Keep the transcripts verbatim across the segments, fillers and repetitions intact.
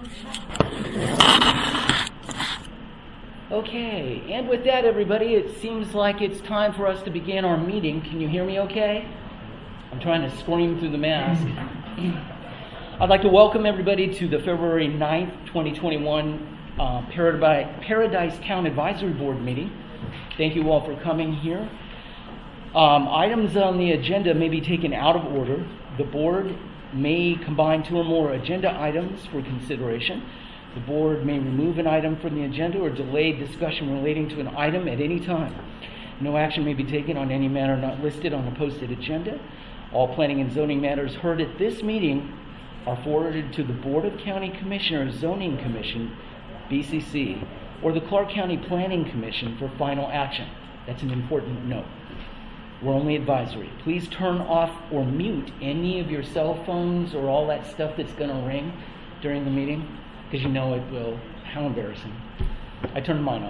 Okay, and with that, everybody, it seems like it's time for us to begin our meeting. Can you hear me okay? I'm trying to scream through the mask. I'd like to welcome everybody to the February ninth, twenty twenty-one uh, Paradise, Paradise Town Advisory Board meeting. Thank you all for coming here. Um, items on the agenda may be taken out of order. The board may combine two or more agenda items for consideration. The board may remove an item from the agenda or delay discussion relating to an item at any time. No action may be taken on any matter not listed on the posted agenda. All planning and zoning matters heard at this meeting are forwarded to the Board of County Commissioners Zoning Commission, B C C, or the Clark County Planning Commission for final action. That's an important note. We're only advisory. Please turn off or mute any of your cell phones or all that stuff that's going to ring during the meeting, because you know it will. How embarrassing. I turned mine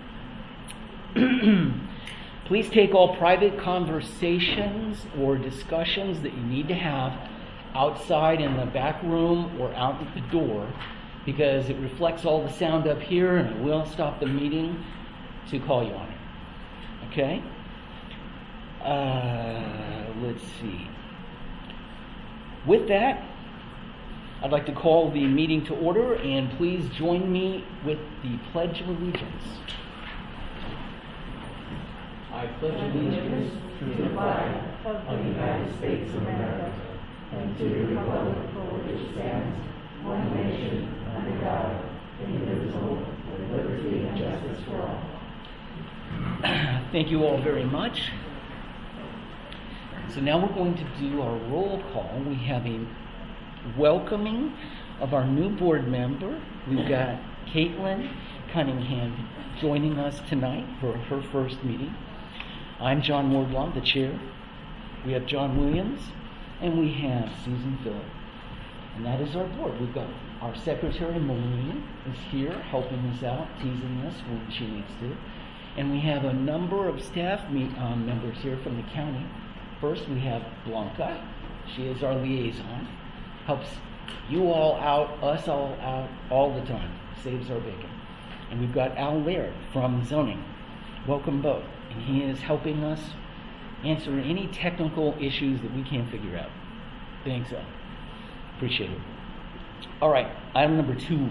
off. Please take all private conversations or discussions that you need to have outside in the back room or out at the door, because it reflects all the sound up here and it will stop the meeting to call you on it. Okay? Uh, let's see. With that, I'd like to call the meeting to order, and please join me with the Pledge of Allegiance. I pledge allegiance to the flag of the United States of America and to the republic for which it stands, one nation, under God, indivisible, with liberty and justice for all. Thank you all very much. So now we're going to do our roll call. We have a welcoming of our new board member. We've got Caitlin Cunningham joining us tonight for her first meeting. I'm John Wardlaw, the chair. We have John Williams, and we have Susan Phillip. And that is our board. We've got our secretary, Maureen, is here helping us out, teasing us when she needs to. And we have a number of staff meet, um, members here from the county. First, we have Blanca. She is our liaison. Helps you all out, us all out, all the time. Saves our bacon. And we've got Al Laird from zoning. Welcome both. And he is helping us answer any technical issues that we can't figure out. Thanks, Al. Appreciate it. All right, item number two.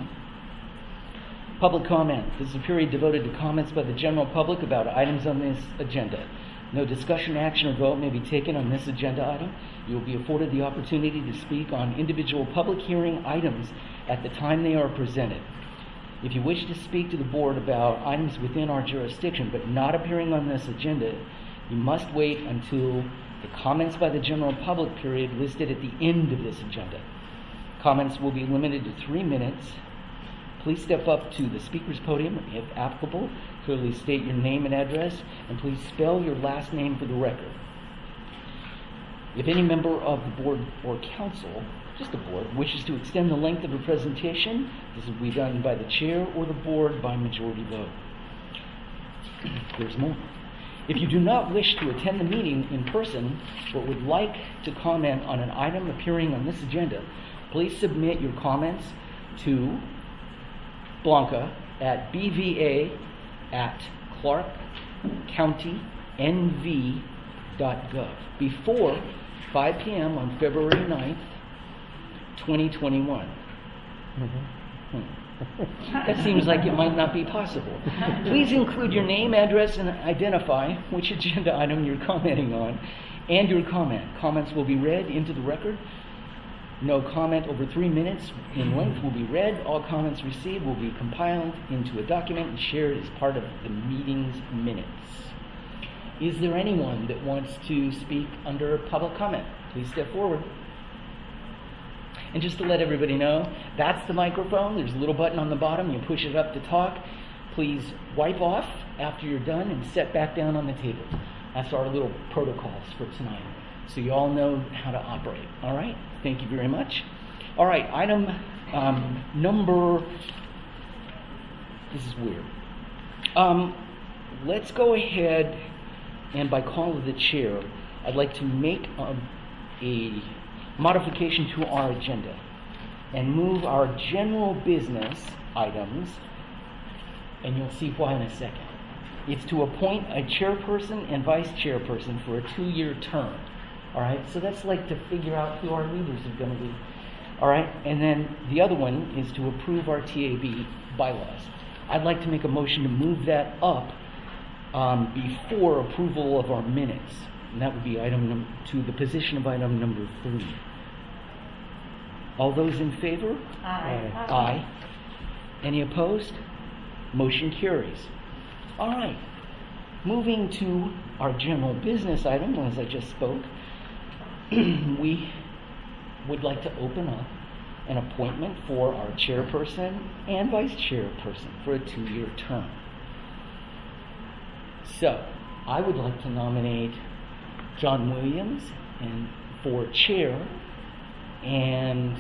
Public comment. This is a period devoted to comments by the general public about items on this agenda. No discussion, action, or vote may be taken on this agenda item. You will be afforded the opportunity to speak on individual public hearing items at the time they are presented. If you wish to speak to the board about items within our jurisdiction but not appearing on this agenda, you must wait until the comments by the general public period listed at the end of this agenda. Comments will be limited to three minutes. Please step up to the speaker's podium, if applicable. Clearly state your name and address, and please spell your last name for the record. If any member of the board or council, just the board, wishes to extend the length of a presentation, this will be done by the chair or the board by majority vote. There's more. If you do not wish to attend the meeting in person, but would like to comment on an item appearing on this agenda, please submit your comments to Blanca at b v a at clark county n v dot gov before five p.m. on February ninth, twenty twenty-one. Mm-hmm. Hmm. That seems like it might not be possible. Please include your name, address, and identify which agenda item you're commenting on and your comment. Comments will be read into the record. No comment over three minutes in length will be read. All comments received will be compiled into a document and shared as part of the meeting's minutes. Is there anyone that wants to speak under public comment? Please step forward. And just to let everybody know, that's the microphone. There's a little button on the bottom. You push it up to talk. Please wipe off after you're done and set back down on the table. That's our little protocols for tonight, so you all know how to operate. All right? Thank you very much. All right, item um, number... This is weird. Um, let's go ahead, and by call of the chair, I'd like to make um, a modification to our agenda. and move our general business items, and you'll see why in a second. It's to appoint a chairperson and vice chairperson for a two-year term. All right, so that's like to figure out who our leaders are going to be. All right, and then the other one is to approve our T A B bylaws. I'd like to make a motion to move that up um, before approval of our minutes. And that would be item num- to the position of item number three. All those in favor? Aye. Aye. Aye. Any opposed? Motion carries. All right. Moving to our general business item, as I just spoke, we would like to open up an appointment for our chairperson and vice chairperson for a two-year term. So, I would like to nominate John Williams and for chair, and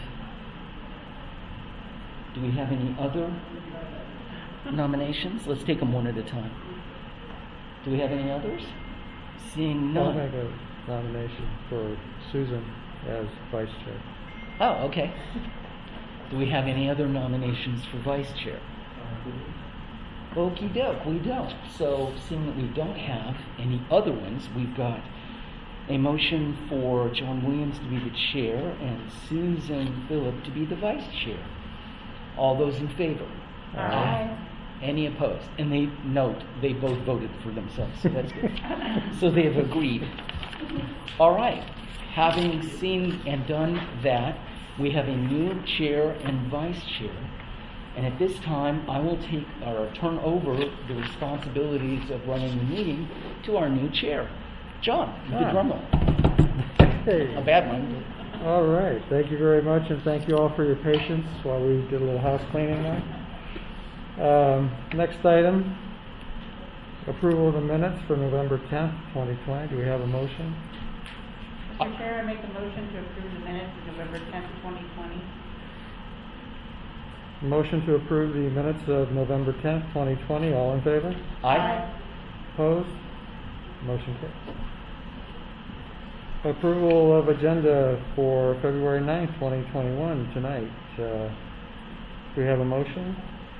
do we have any other nominations? Let's take them one at a time. Do we have any others? Seeing I'll none. make a nomination for Susan as vice chair. Oh, okay. Do we have any other nominations for vice chair? Okie doke, we don't. So, seeing that we don't have any other ones, we've got a motion for John Williams to be the chair and Susan Phillip to be the vice chair. All those in favor? Aye. Any opposed? And they note they both voted for themselves, so that's good. So they have agreed. All right. Having seen and done that, we have a new chair and vice chair. And at this time, I will take or turn over the responsibilities of running the meeting to our new chair. John, you Ah. can drum roll. Hey. A bad one. All right. Thank you very much, and thank you all for your patience while we did a little house cleaning there. Um, next item, approval of the minutes for November tenth, twenty twenty. Do we have a motion? Mister Chair, I make a motion to approve the minutes of November tenth, twenty twenty. Motion to approve the minutes of November tenth, twenty twenty. All in favor? Aye. Opposed? Motion carries. Approval of agenda for February ninth, twenty twenty-one, tonight. Uh, do we have a motion?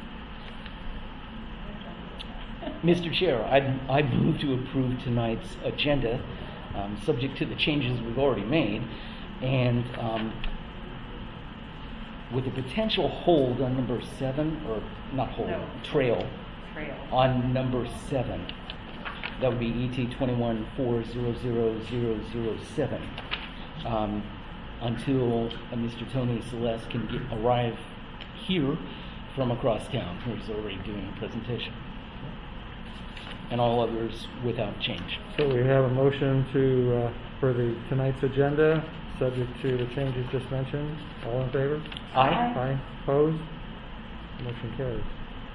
Mister Chair, I I move to approve tonight's agenda, um, subject to the changes we've already made, and um, with a potential hold on number seven, or not hold, No. trail Trail. on number seven. That would be E T twenty-one four zero zero zero zero seven. Um, until uh, Mister Tony Celeste can get arrive here from across town, who's already doing a presentation, and all others without change. So we have a motion to uh, for the tonight's agenda, subject to the changes just mentioned. All in favor? Aye. Aye. Opposed? Motion carries.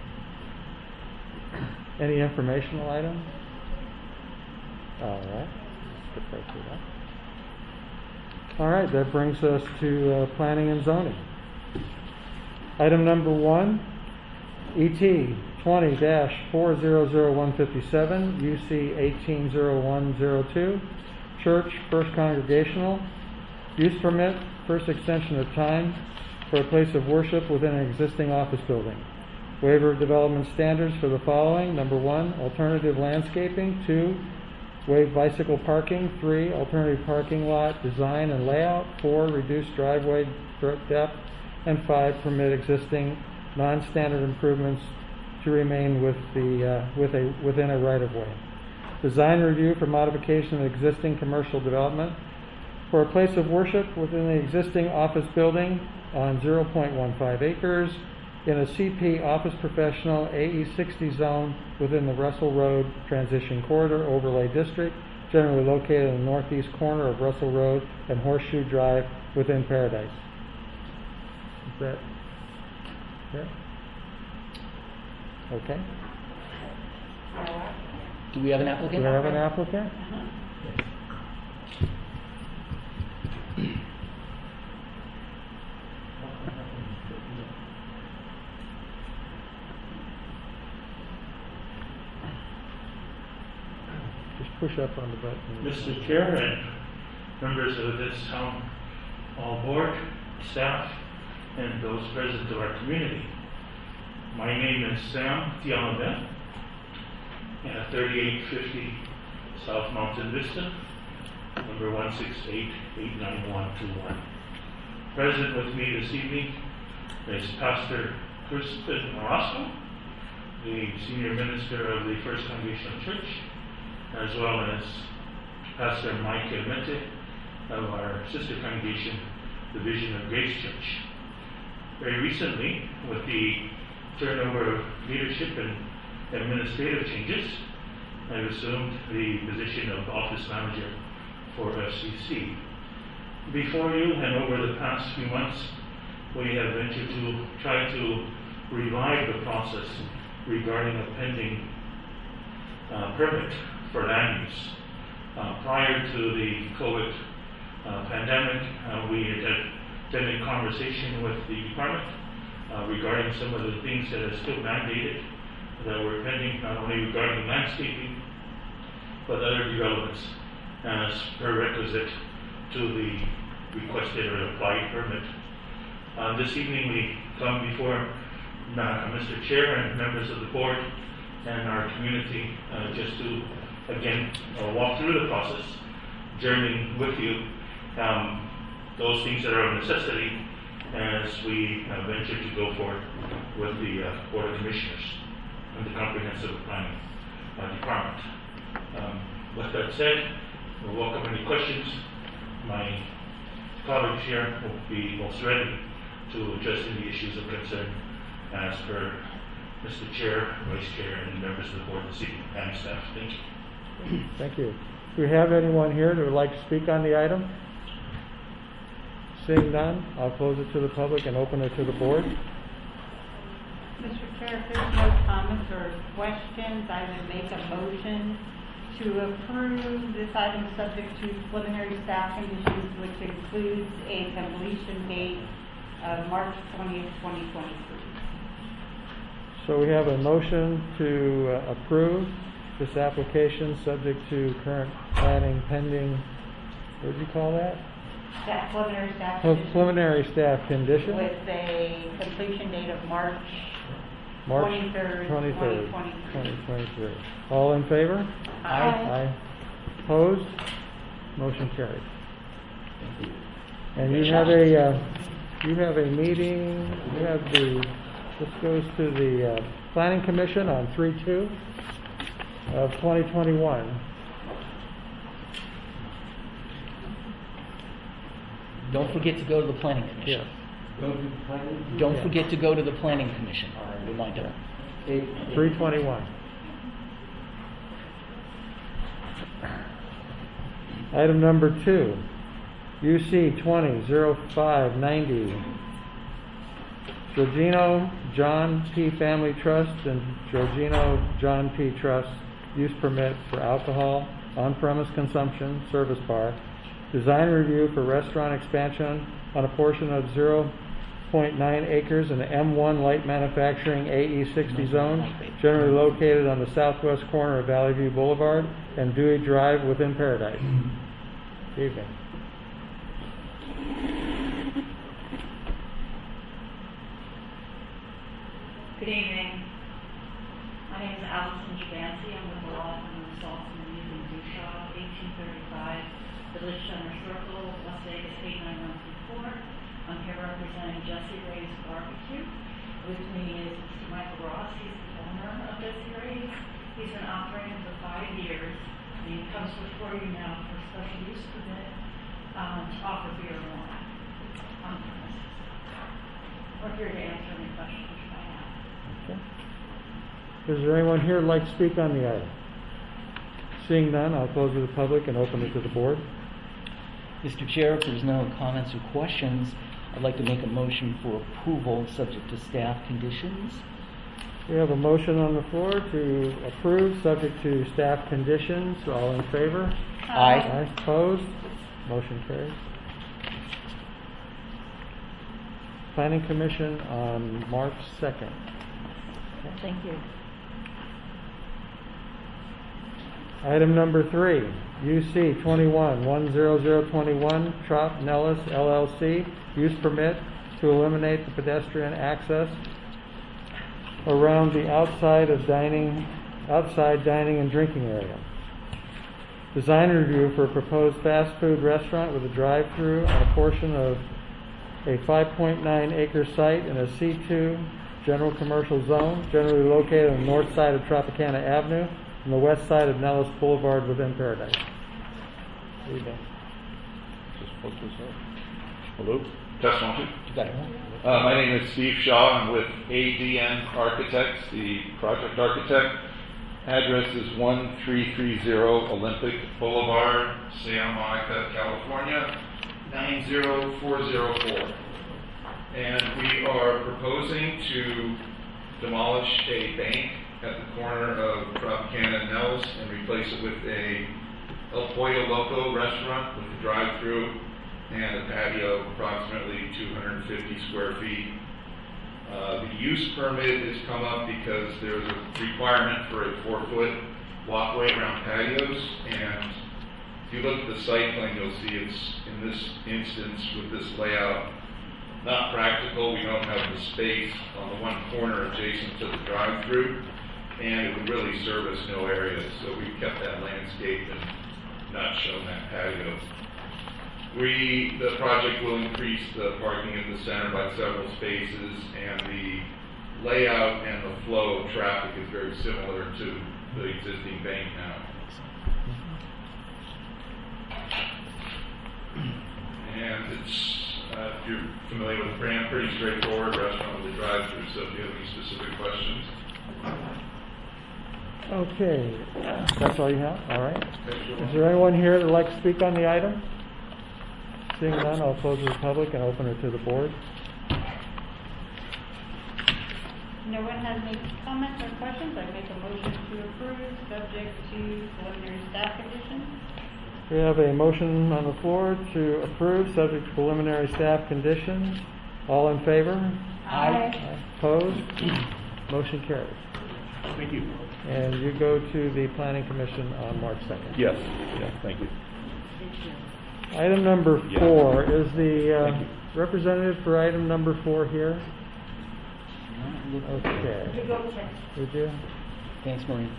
Any informational items? All right. Let's get right to that. All right, that brings us to uh, planning and zoning. Item number one, E T twenty dash four zero zero one fifty-seven, U C eighteen zero one zero two, Church First Congregational, use permit, first extension of time for a place of worship within an existing office building. Waiver of development standards for the following: number one, alternative landscaping; two, waive bicycle parking; three, alternative parking lot design and layout; four, reduce driveway depth; and five, permit existing non-standard improvements to remain with the uh, with a within a right-of-way. Design review for modification of existing commercial development for a place of worship within the existing office building on zero point one five acres in a C P Office Professional A E sixty zone within the Russell Road Transition Corridor Overlay District, generally located in the northeast corner of Russell Road and Horseshoe Drive within Paradise. Is that yeah? Okay. Do we have an Do applicant? we have an applicant? Just push up on the button. Mister Chair and members of this town hall board, staff, and those present to our community. My name is Sam Tiamabet, at thirty-eight fifty South Mountain Vista, number one six eight, eight nine one two one. Present with me this evening is Pastor Kristen Orozco, the Senior Minister of the First Congregational Church, as well as Pastor Mike Elmente of our sister congregation, the Vision of Grace Church. Very recently, with the turnover of leadership and administrative changes, I assumed the position of Office Manager for F C C. Before you and over the past few months, we have ventured to try to revive the process regarding a pending uh, permit for land use. Uh, prior to the COVID uh, pandemic, uh, we had attended a conversation with the department uh, regarding some of the things that are still mandated that were pending, not only regarding landscaping, but other developments as prerequisite to the requested or applied permit. Uh, this evening we come before uh, Mister Chair and members of the board and our community uh, just to again uh, walk through the process, journeying with you um, those things that are a necessity as we uh, venture to go forward with the uh, Board of Commissioners and the Comprehensive Planning uh, Department. Um, with that said, we'll welcome any questions. My colleagues here will be most ready to address any issues of concern as per Mister Chair, Vice Chair, and members of the board this evening, and staff. Thank you. Thank you. Do we have anyone here that would like to speak on the item? Seeing none, I'll close it to the public and open it to the board. Mister Chair, if there's no comments or questions, I would make a motion to approve this item subject to preliminary staff conditions, which includes a completion date of March twentieth, twenty twenty-three. So we have a motion to uh, approve this application subject to current planning pending, what did you call that? That preliminary staff Oh, condition preliminary staff condition? with a completion date of March March twenty-third, twenty-third, twenty twenty twenty-three. twenty-three. All in favor? Aye. Aye. Opposed? Motion carried. And you have a, uh, you have a meeting, you have the, this goes to the uh, Planning Commission on three two of twenty twenty-one. Don't forget to go to the Planning Commission. Yes. Don't Yeah. forget to go to the Planning Commission. Reminder. three twenty-one. Item number two, U C twenty oh five ninety, Georgino John P. Family Trust and Georgino John P. Trust use permit for alcohol, on-premise consumption, service bar, design review for restaurant expansion on a portion of zero point nine acres in the M one light manufacturing A E sixty zone, generally located on the southwest corner of Valley View Boulevard and Dewey Drive within Paradise. Good evening. Good evening. My name is Allison Javancy. I'm with the law firm of Saltzman and Newman Dushaw, eighteen thirty-five Village Center Circle, Las Vegas eight nine one two four. I'm here representing Jesse Ray's Barbecue. With me is Mister Michael Ross. He's the owner of Jesse Ray's. He's been operating for five years. And he comes before you now for a special use permit um, to offer beer and wine on premises. We're here to answer any questions you might have. Okay. Is there anyone here who'd like to speak on the item? Seeing none, I'll close to the public and open it to the board. Mister Chair, if there's no comments or questions, I'd like to make a motion for approval subject to staff conditions. We have a motion on the floor to approve, subject to staff conditions. All in favor? Aye. Aye. Opposed? Motion carries. Planning Commission on March second. Thank you. Item number three, U C twenty-one one zero zero twenty-one, Trop Nellis L L C, use permit to eliminate the pedestrian access around the outside of dining, outside dining and drinking area. Design review for a proposed fast food restaurant with a drive-through on a portion of a five point nine acre site in a C two general commercial zone, generally located on the north side of Tropicana Avenue and the west side of Nellis Boulevard within Paradise. What do you think? Hello? You got it. Uh, my name is Steve Shaw. I'm with A D N Architects, the project architect. Address is one three three zero Olympic Boulevard, Santa Monica, California, nine zero four zero four. And we are proposing to demolish a bank at the corner of Tropicana and Nellis and replace it with a El Pollo Loco restaurant with a drive-through and a patio of approximately two hundred fifty square feet. Uh, the use permit has come up because there's a requirement for a four-foot walkway around patios, and if you look at the site plan, you'll see it's, in this instance, with this layout, not practical. We don't have the space on the one corner adjacent to the drive-through, and it would really service no area, so we've kept that landscape and not shown that patio. We, the project will increase the parking at the center by several spaces, and the layout and the flow of traffic is very similar to the existing bank now. And it's, uh, if you're familiar with the brand, pretty straightforward restaurant with a drive-through, so if you have any specific questions. Okay, that's all you have? All right. Is there anyone here that would like to speak on the item? Seeing none, I'll close to the public and open it to the board. No one has any comments or questions? I make a motion to approve, subject to preliminary staff conditions. We have a motion on the floor to approve, subject to preliminary staff conditions. All in favor? Aye. Opposed? Motion carries. Thank you. And you go to the Planning Commission on March second. Yes, yes, thank you. Item number Yeah. four, is the uh, Thank representative for item number four here? Okay. You go check. Would you? Thanks, Maureen.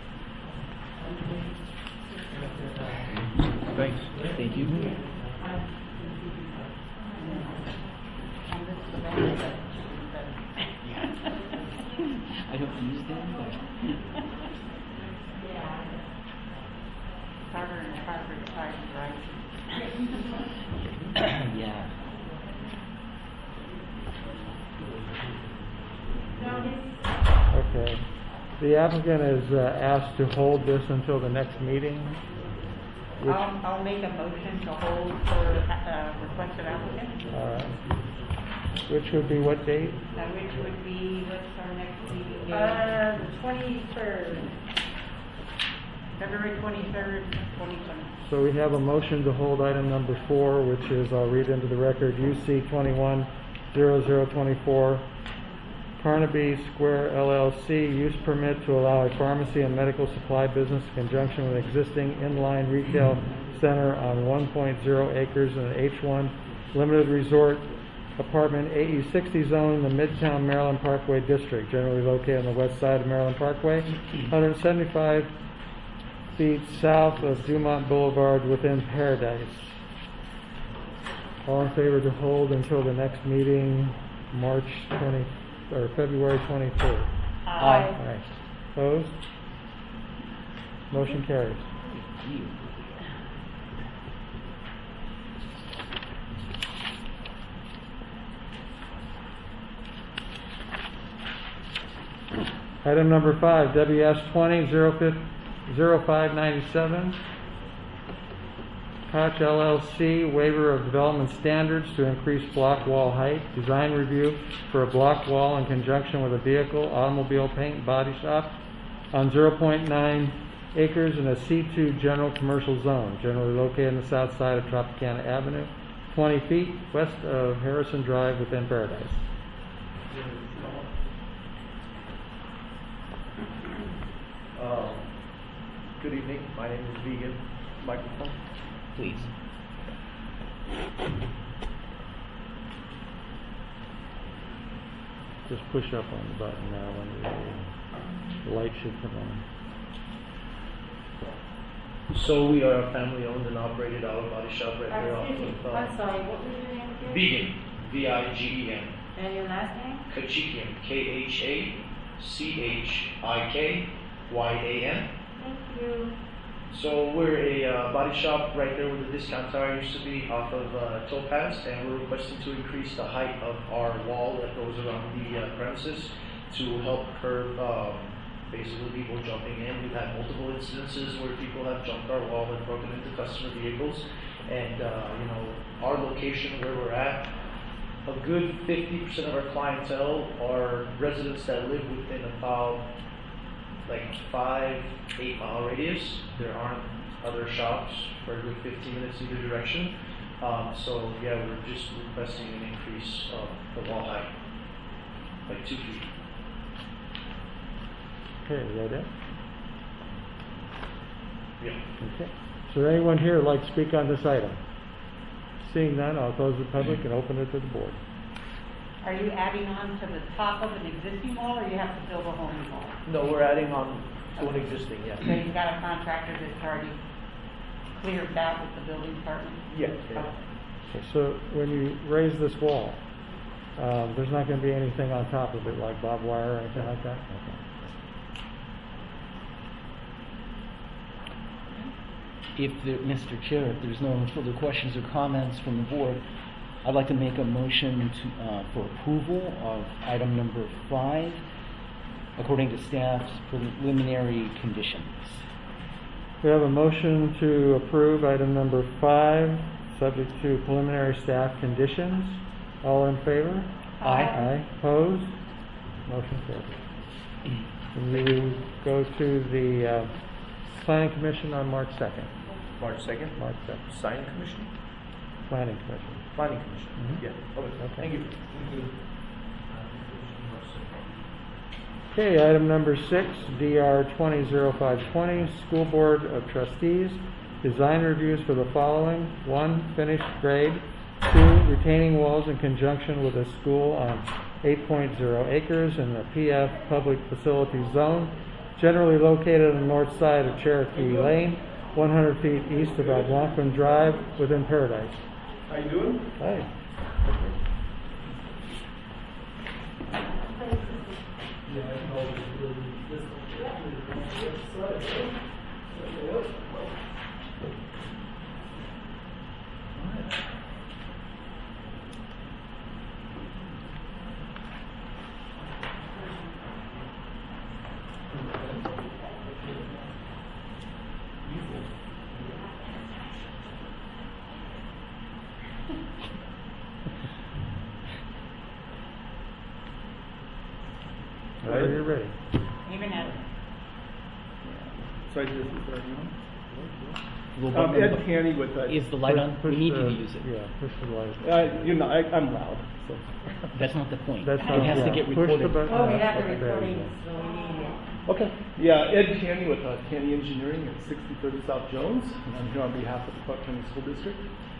Thanks. Thank you. I don't use them, but Carter and Harvard tried to write. yeah. Okay. The applicant is uh, asked to hold this until the next meeting. Which, I'll, I'll make a motion to hold for uh, requested applicant, all right. Which would be what date? uh, which would be, what's our next meeting? Uh, the twenty-third. February twenty-third, twenty twenty. So we have a motion to hold item number four, which is, I'll read into the record, U C twenty-one zero zero twenty-four, Carnaby Square L L C, use permit to allow a pharmacy and medical supply business in conjunction with existing inline retail center on one point zero acres in an H one limited resort apartment A E sixty zone in the Midtown Maryland Parkway district, generally located on the west side of Maryland Parkway, one hundred seventy-five feet south of Dumont Boulevard within Paradise. All in favor to hold until the next meeting, March twentieth, or February twenty-third? Aye. Aye. Opposed? Motion carries. You. Item number five, W S twenty zero five ninety-seven. Koch L L C, waiver of development standards to increase block wall height. Design review for a block wall in conjunction with a vehicle, automobile paint and body shop on zero point nine acres in a C two general commercial zone, generally located on the south side of Tropicana Avenue, twenty feet west of Harrison Drive within Paradise. Uh, Good evening, my name is Vegan. Microphone. Please. Just push up on the button now when the, the light should come on. So we are a family-owned and operated auto body shop right there off Excuse me, of uh, I'm sorry, what was your name again? Vegan, V I G E N, And your last name? Kachikian, K H A C H I K Y A N. Thank you. So we're a uh, body shop right there where the discount tower used to be off of uh, Topaz, and we're requesting to increase the height of our wall that goes around the uh, premises to help curb um, basically people jumping in. We've had multiple incidences where people have jumped our wall and broken into customer vehicles, and uh, you know, our location where we're at, a good fifty percent of our clientele are residents that live within about like five, eight mile radius. There aren't other shops for a good fifteen minutes either direction. Um, so yeah, we're just requesting an increase of the wall height, like two feet. Okay, is that it? Yeah. Okay. So anyone here like to speak on this item? Seeing none, I'll close the public and open it to the board. Are you adding on to the top of an existing wall, or you have to build a whole new wall? No, we're adding on to an existing, yeah. So you've got a contractor that's already cleared that with the building department? Yeah. yeah. Okay, so when you raise this wall, um, there's not going to be anything on top of it like barbed wire or anything like that? Okay. If there, Mister Chair, if there's no further questions or comments from the board, I'd like to make a motion to, uh, for approval of item number five, according to staff's preliminary conditions. We have a motion to approve item number five, subject to preliminary staff conditions. All in favor? Aye. Aye. Opposed? Motion carries. And we go to the uh, Planning Commission on March second. March second. March second. Signing commission? Planning Commission. Planning commission. Mhm. Yeah. Okay. Okay. Thank you. Okay, item number six, D R twenty oh five twenty, School Board of Trustees, design reviews for the following. One, finished grade. Two, retaining walls in conjunction with a school on eight point oh acres in the P F Public Facilities Zone, generally located on the north side of Cherokee Lane, one hundred feet east of Algonquin Drive, within Paradise. How you doing? Hi. Yeah, I can always really this Whenever you're ready. Even at, So I just, is that you? Little Um, button- Ed Canny with uh Is the light on? Push We need you the- to use it. Yeah, push the light. Uh, you know, I, I'm loud, so. That's not the point. That's It not, has to yeah. get Push recorded. the button. Oh, we up. have the There you recording, go. so we need it. Okay. Yeah, Ed Canny with uh, Canny Engineering at sixty thirty South Jones, and I'm here on behalf of the Clark County School District.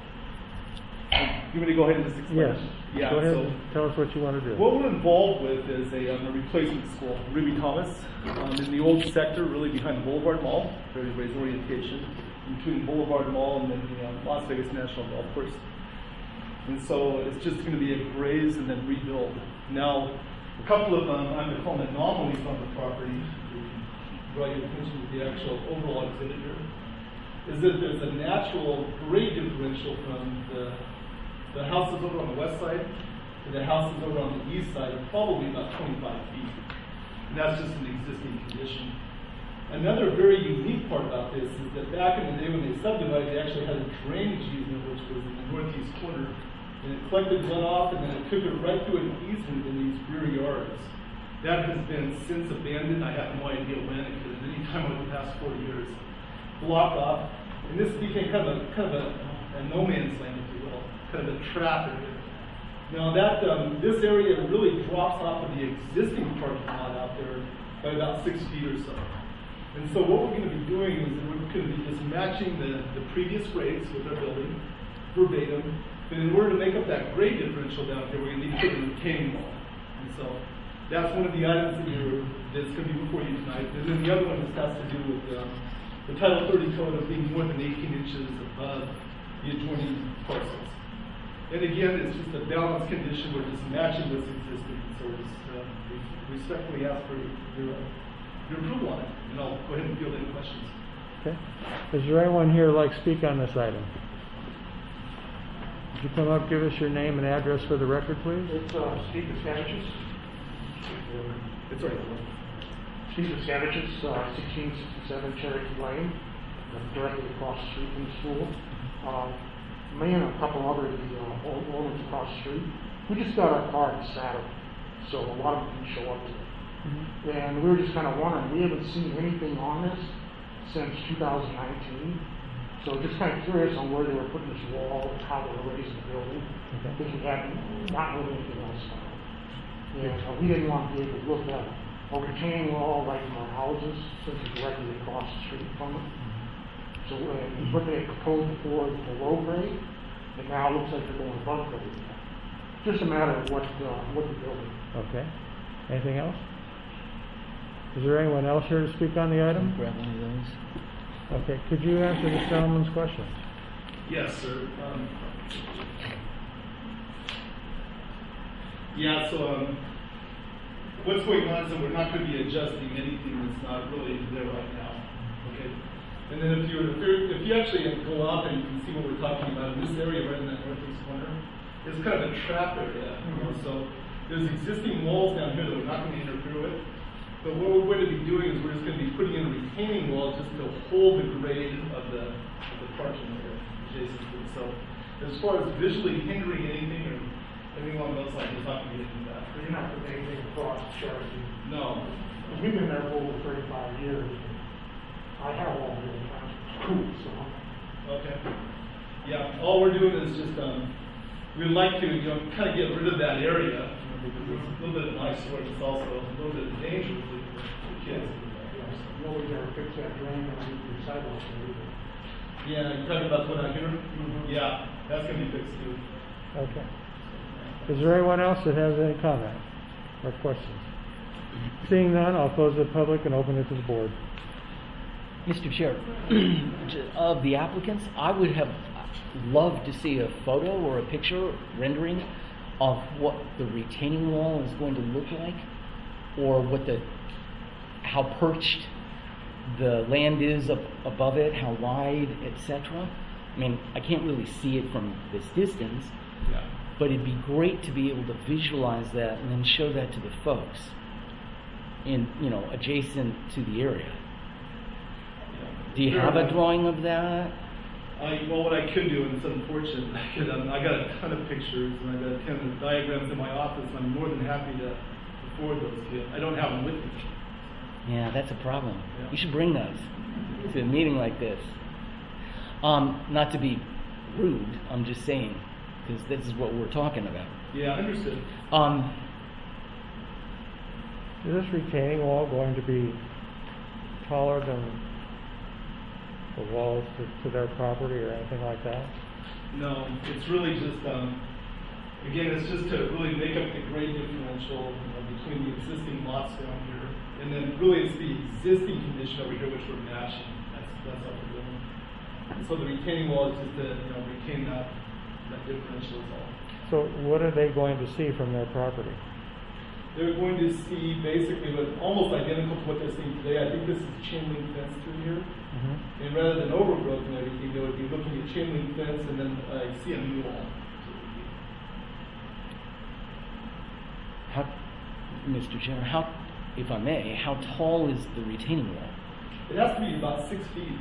Um, you want me to go ahead and just explain? Yes. Yeah. Go ahead So and tell us what you want to do. what we're involved with is a, um, a replacement school, Ruby Thomas, um, in the old sector, really behind the Boulevard Mall, very raised orientation, between Boulevard Mall and then the um, Las Vegas National Golf Course. And so it's just going to be a graze and then rebuild. Now, a couple of, um, I'm going to call them anomalies on the property, to draw your attention to the actual overall exhibit here, is that there's a natural grade differential from the, the houses over on the west side to the houses over on the east side, of probably about twenty-five feet. And that's just an existing condition. Another very unique part about this is that back in the day when they subdivided, they actually had a drainage easement which was in the northeast corner, and it collected runoff and then it took it right through an easement in these rear yards. That has been since abandoned. I have no idea when, because at any time over the past four years, blocked off, and this became kind of a kind of a, a no man's land, if you will, kind of a trap area. Now that um, this area really drops off of the existing parking lot out there by about six feet or so. And so what we're going to be doing is that we're going to be just matching the, the previous grades with our building, verbatim. But in order to make up that grade differential down here, we're going to need to put a retaining wall. And so that's one of the items that you're, that's going to be before you tonight. And then the other one just has to do with um, the Title thirty code of being more than eighteen inches above the adjoining parcels. And again, it's just a balanced condition. We're just matching what's existing. So it's, uh, we respectfully ask for your, your approval on it. And I'll go ahead and field any questions. Okay. Is there anyone here who'd like to speak on this item? Would you come up, give us your name and address for the record, please? It's uh, Steve Piscavicius. It's all right. Steve Piscavicius, uh, sixteen sixty-seven Cherokee Lane, I'm directly across the street from the school. Uh, me and a couple other uh, old owners across the street, we just got our car on Saturday, so a lot of them didn't show up today. Mm-hmm. And we were just kind of wondering, we haven't seen anything on this since two thousand nineteen. So just kind of curious on where they were putting this wall, how they were raising the building, Okay. because we hadn't not heard anything else on it. And uh, we didn't want to be able to look at a retaining wall right from our houses, since it's directly across the street from it. So uh, what they had proposed before is below grade, and now it looks like they're going above grade. Just a matter of what uh, what the building. Okay. Anything else? Is there anyone else here to speak on the item? Grab one of those. Okay. Could you answer the gentleman's question? Yes, sir. Um, yeah, so um, what's going on is that we're not going to be adjusting anything that's not really there right now. Okay? And then if you were to, if you actually go up and you can see what we're talking about in this area right in that northeast corner, it's kind of a trap area. You know? So there's existing walls down here that we're not going to interfere with. But what we're going to be doing is we're just going to be putting in a retaining wall just to hold the grade of the, of the parking area adjacent to it. So as far as visually hindering anything or anything along those lines, there's not going to be anything like that. So you're not putting anything across Cherokee. No. We've been there for over thirty-five years. I have all the time. Cool, so. Okay. Yeah, all we're doing is just, um, we'd like to, you know, kind of get rid of that area. Because it's a little bit of nice work, it's also a little bit dangerous for the kids. Well, we gotta fix that drain and the sidewalks. Yeah, you're talking about what I hear? Mm-hmm. Yeah, that's gonna be fixed too. Okay. Is there anyone else that has any comment or questions? Seeing none, I'll close the public and open it to the board. Mister Chair, of the applicants, I would have loved to see a photo or a picture rendering of what the retaining wall is going to look like, or what the, how perched the land is up above it, how wide, et cetera. I mean, I can't really see it from this distance, Yeah. but it'd be great to be able to visualize that and then show that to the folks in, you know, adjacent to the area. Yeah. Do you Sure. have a drawing of that? I, well, what I could do, and it's unfortunate, I, could, um, I got a ton of pictures and I got a ton of diagrams in my office, and I'm more than happy to forward those to you. I don't have them with me. Yeah, that's a problem. Yeah. You should bring those to a meeting like this. Um, not to be rude, I'm just saying, because this is what we're talking about. Yeah, understood. Um, Is this retaining wall going to be taller than the walls to, to their property or anything like that? No, it's really just, um, again, it's just to really make up the grade differential, you know, between the existing lots down here, and then really it's the existing condition over here which we're matching. That's, that's what we're doing. And so the retaining wall is just to, you know, retain that, that differential is all. So what are they going to see from their property? They're going to see basically what almost identical to what they're seeing today. I think this is chain link fence through here. Mm-hmm. And rather than overgrowth and everything, they would be looking at chain link fence and then uh, C M U wall. how, Mister Chair, how, if I may, how tall is the retaining wall? It has to be about six feet.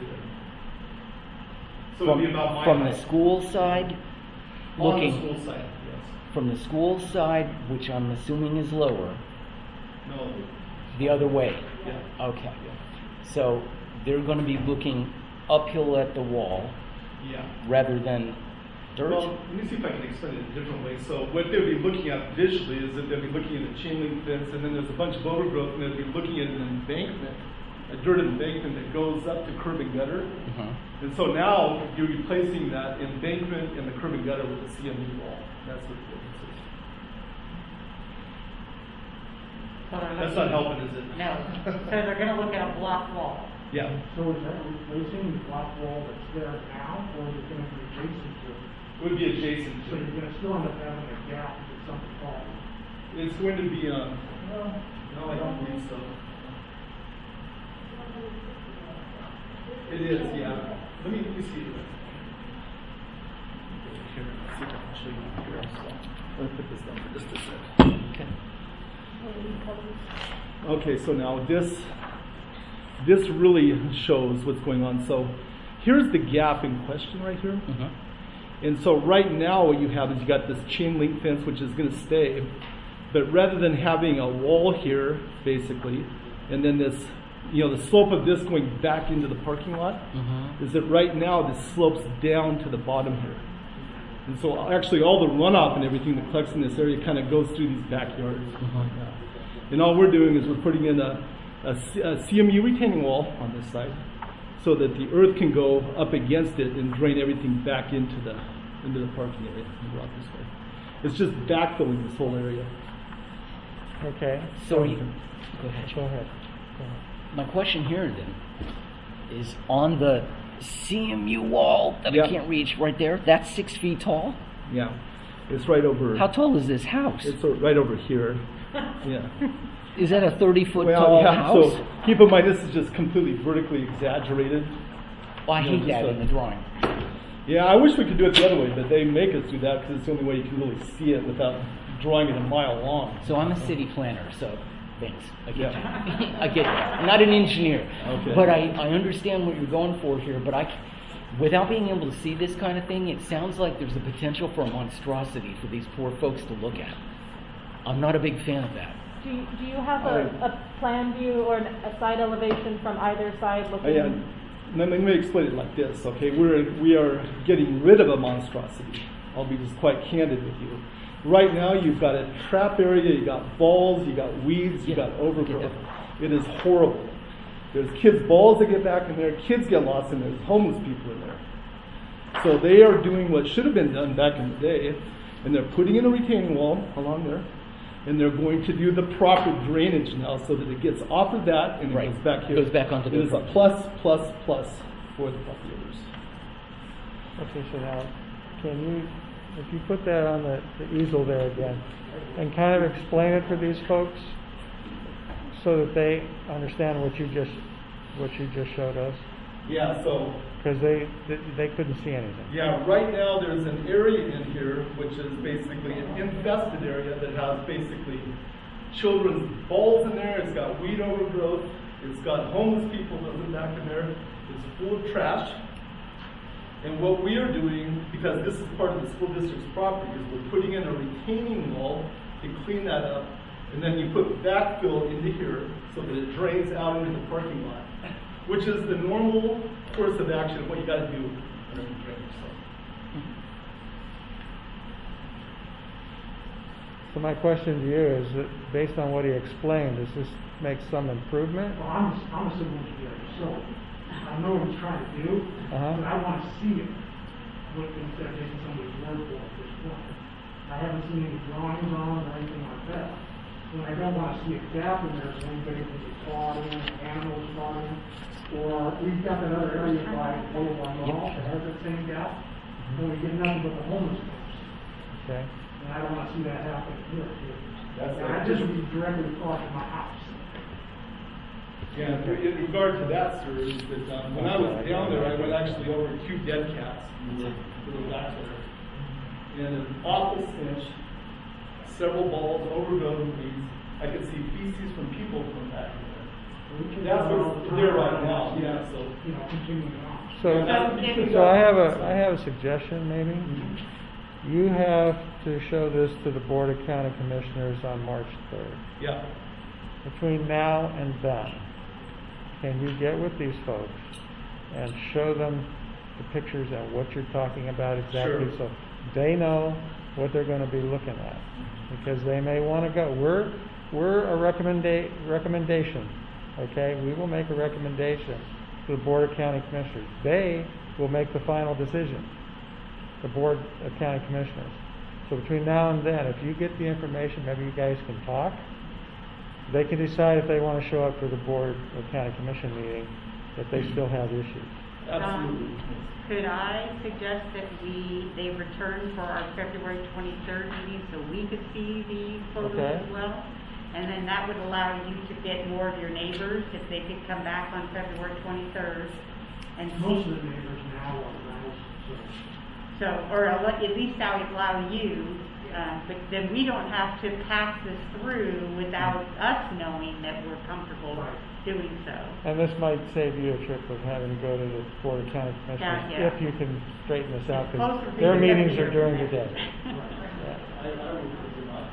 So From, it'd be about my from height. the school side, On looking the school side, yes. from the school side, which I'm assuming is lower, No. the other way. Yeah. Okay. So they're going to be looking uphill at the wall Yeah. rather than dirt. Well, let me see if I can explain it a different way. So what they'll be looking at visually is that they'll be looking at a chain link fence, and then there's a bunch of overgrowth, and they'll be looking at an embankment, a dirt embankment that goes up to curb and gutter. Uh-huh. And so now you're replacing that embankment and the curb and gutter with a C M E wall. That's what the difference is. So they're That's looking- not helping, is it? No, so they're gonna look at a block wall. Yeah. So is that replacing the block wall that's there now, or is it gonna be adjacent to it? It would be adjacent So to you're it. gonna still end up having a gap if something falls. It's going to be, um, well, no, I don't believe so. It is, yeah. Let me, let me see. Here, let's see if I can show you here also. Let me put this down for just a sec. Okay. Okay, so now this, this really shows what's going on. So here's the gap in question right here. Mhm. And so right now what you have is you got this chain link fence which is going to stay, but rather than having a wall here basically, and then this, you know, the slope of this going back into the parking lot, Mhm. is that right now this slopes down to the bottom here. And so actually all the runoff and everything that collects in this area kind of goes through these backyards. Mhm. Yeah. And all we're doing is we're putting in a, a C- a C M U retaining wall on this side so that the earth can go up against it and drain everything back into the into the parking area and go out this way. It's just backfilling this whole area. Okay. So you, go ahead. Go ahead. Go ahead. My question here then is on the C M U wall that Yeah. I can't reach right there. That's six feet tall. Yeah, it's right over. How tall is this house? It's uh, right over here. Yeah. Is that a thirty foot Well, tall yeah. house? So keep in mind this is just completely vertically exaggerated. Well, I you know, hate just that a- in the drawing. Yeah, I wish we could do it the other way, but they make us do that because it's the only way you can really see it without drawing it a mile long. So I'm a city planner, so thanks. I get Yeah. you. I get you. I'm not an engineer, Okay. but I, I understand what you're going for here. But I, c- without being able to see this kind of thing, it sounds like there's a potential for a monstrosity for these poor folks to look at. I'm not a big fan of that. Do you, do you have a, a plan view or an, a side elevation from either side Oh, looking? yeah. Let me, let me explain it like this, okay? We're, we are getting rid of a monstrosity. I'll be just quite candid with you. Right now, you've got a trap area, you got balls, you got weeds, you Yeah, got overgrowth. I It is horrible. There's kids' balls that get back in there, kids get lost in there, there's homeless people in there. So they are doing what should have been done back in the day, and they're putting in a retaining wall along there, and they're going to do the proper drainage now so that it gets off of that and it Right. goes back here. Goes back onto the It is a approach. plus, plus, plus for the property owners. Okay, so now, can you, if you put that on the, the easel there again, and kind of explain it for these folks, so that they understand what you just, what you just showed us, Yeah, so, because they, they, they couldn't see anything. yeah, right now there's an area in here which is basically an infested area that has basically children's balls in there, it's got weed overgrowth, it's got homeless people living back in there, it's full of trash. And what we are doing, because this is part of the school district's property, is we're putting in a retaining wall to clean that up, and then you put backfill into here so that it drains out into the parking lot, which is the normal course of action of what you got to do underneath drainage. So. So my question to you is, that based on what he explained, does this make some improvement? Well, I'm, a- I'm a civil engineer, so I know what he's trying to do, Uh-huh. but I want to see it, what, instead of taking somebody's word for it at this point. I haven't seen any drawings on it or anything like that. And I don't want to see a gap in there so anybody can get caught in, animals caught in. Or we've got that other area by Boulevard Mall that has that same gap, and we get nothing but the homeless folks. Okay. And I don't want to see that happen here, too. That's And I it. just would be directly across from my house. Yeah, in regard to that, sir, is that um, when I was down there, I went actually over two dead cats that were, that were back there. And an awful stench, several balls, overgrown with weeds. I could see feces from people from back there. That's what's there right now, yeah, so. You know, continuing on. So, Yeah. so I have a, I have a suggestion maybe. You have to show this to the Board of County Commissioners on March third. Yeah, Between now and then, can you get with these folks and show them the pictures and what you're talking about exactly, Sure. so they know what they're going to be looking at, because they may want to go. We're we're a recommenda- recommendation, okay? We will make a recommendation to the Board of County Commissioners. They will make the final decision, the Board of County Commissioners. So between now and then, if you get the information, maybe you guys can talk They can decide if they want to show up for the board or county commission meeting, if they still have issues. Absolutely. Um, Could I suggest that we, they return for our February twenty-third meeting so we could see the photos Okay. as well? And then that would allow you to get more of your neighbors if they could come back on February twenty-third and Most see. of the neighbors now are around, so. So, or al- at least I would allow you, uh, but then we don't have to pass this through without us knowing that we're comfortable doing so. And this might save you a trip of having to go to the Board of County Yeah, Commissioners yeah. if you can straighten this out, It's because closer to their the meetings year. are during the day. I, I would prefer not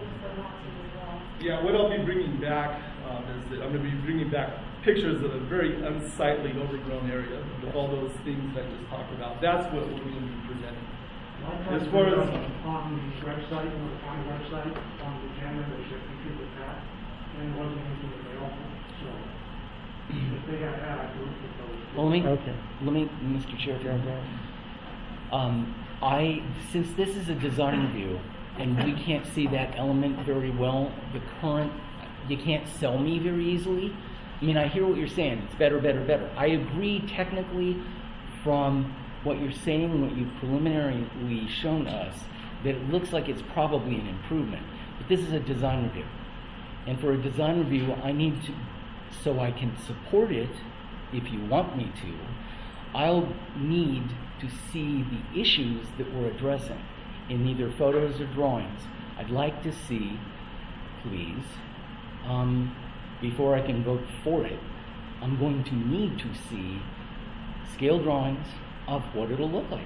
to. Yeah, what I'll be bringing back um, is that I'm going to be bringing back pictures of a very unsightly, overgrown area with all those things that I just talked about. That's what we're going to be presenting. As far as On the website, on the county website, on the agenda, they should be with that, and it wasn't anything available, so if they have that, I can look at those. Well, let me, Okay. let me, Mister Chair, if you Yeah, don't go mind. ahead. Um, I, since this is a design review, and we can't see that element very well, the current, you can't sell me very easily. I mean, I hear what you're saying, it's better, better, better. I agree technically from what you're saying, what you've preliminarily shown us, that it looks like it's probably an improvement. But this is a design review. And for a design review, I need to, so I can support it, if you want me to, I'll need to see the issues that we're addressing in either photos or drawings. I'd like to see, please, um, before I can vote for it, I'm going to need to see scale drawings of what it'll look like.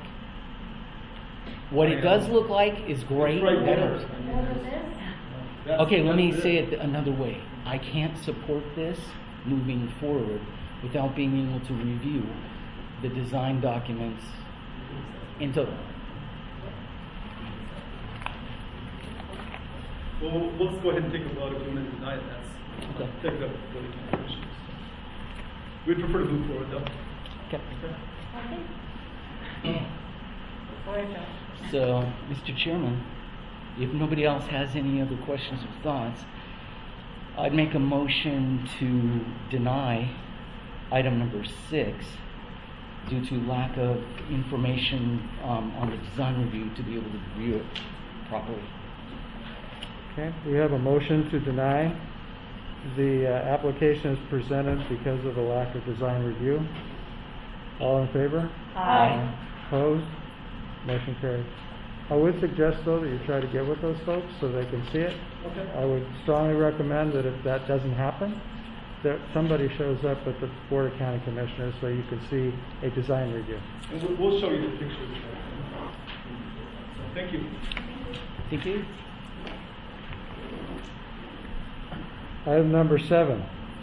What it does look like is great. It's right That there. is- I mean, that's- Okay, let me that's say it. it another way. I can't support this moving forward without being able to review the design documents in total. Well, let's go ahead and take a vote if we want to deny it. That's, Okay. take it up with the county commissioners. We'd prefer to move forward, though. Okay. Go ahead, Joe. So, Mister Chairman, if nobody else has any other questions or thoughts, I'd make a motion to deny item number six due to lack of information um, on the design review to be able to review it properly. Okay, we have a motion to deny. The uh, application is presented because of the lack of design review. All in favor? Aye. Opposed? Motion carried. I would suggest, though, that you try to get with those folks so they can see it. Okay. I would strongly recommend that if that doesn't happen, that somebody shows up at the Board of County Commissioners so you can see a design review. And we'll, we'll show you the pictures. So, thank you. Thank you. Item number seven.